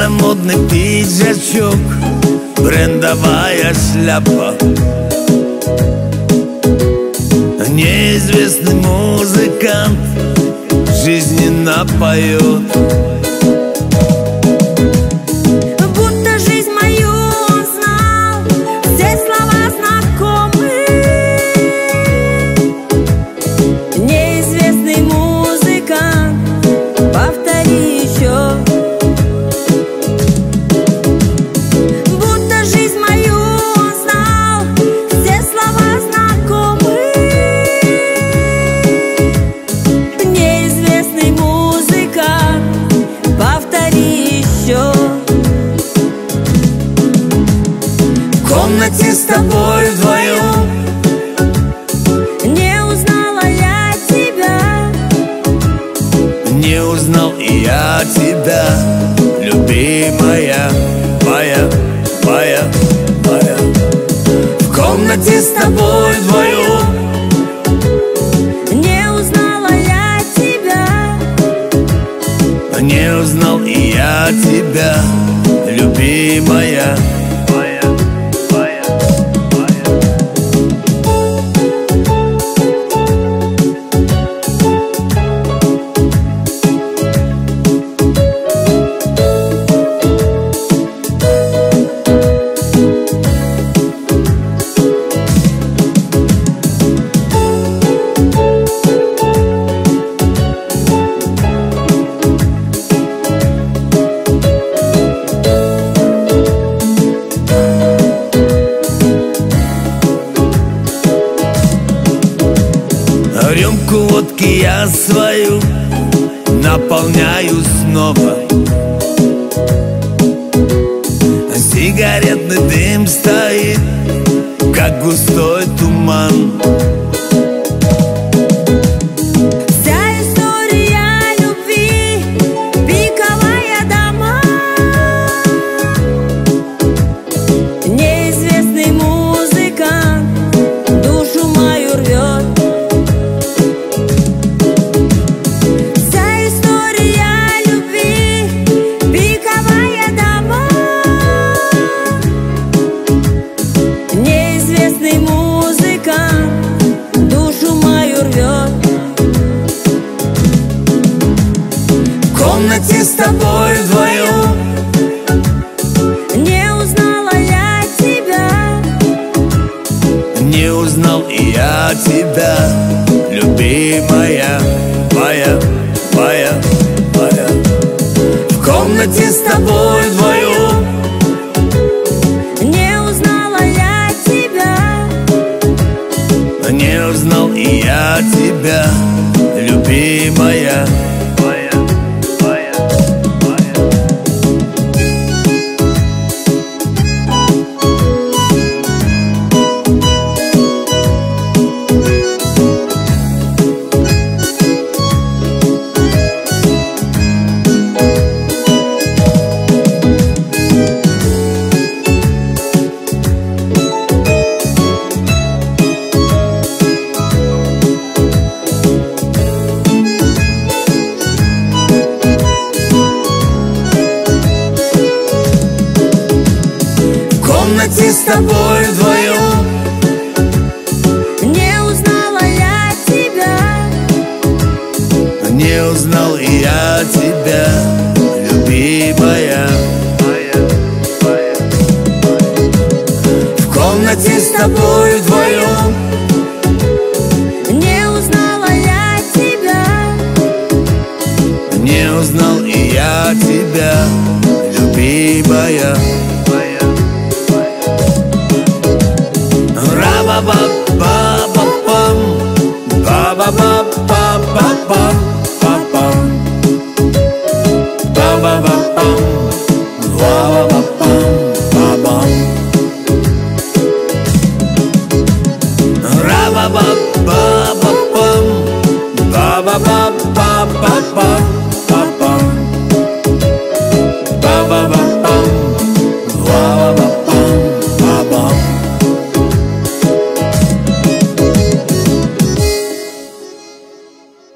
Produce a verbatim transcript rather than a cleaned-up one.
старомодный пиджачок, брендовая шляпа. Неизвестный музыкант жизненно поет. Будто жизнь мою он знал, все слова знакомы. Неизвестный музыкант, повтори еще. Будто жизнь мою он знал, все слова знакомы. Неизвестный музыкант, повтори еще. В комнате с тобой вдвоем Не узнала я тебя, не узнал и я тебя, любимая моя, моя, моя. В комнате с тобой вдвоем не узнала я тебя, не узнал и я тебя, любимая моя, моя, моя. Рюмку водки я свою наполняю снова. Сигаретный дым стоит, как густой туман. вся история любви, пиковая дама. Неизвестный музыкант душу мою рвет. Вся история любви, пиковая дама. Неизвестный музыкант душу мою рвет. В комнате с тобой вдвоем Не узнала я тебя, не узнал и я тебя, любимая моя, моя, моя. В комнате с тобой вдвоем не узнала я тебя, не узнал и я тебя, любимая моя, моя, моя. В комнате с тобой вдвоем не узнала я тебя, не узнал и я тебя, любимая моя, моя, моя. В комнате с тобой вдвоем не узнала я тебя, не узнал и я тебя, любимая моя, моя. Ра-ба-ба-ба-ба-бам, ба-ба-ба-ба-ба-бам, ба-бам, ба-ба-ба-бам, ба-ба-ба-бам, ба-бам. Ра-ба-ба-ба-ба-бам, ба-ба-ба-ба-ба-бам.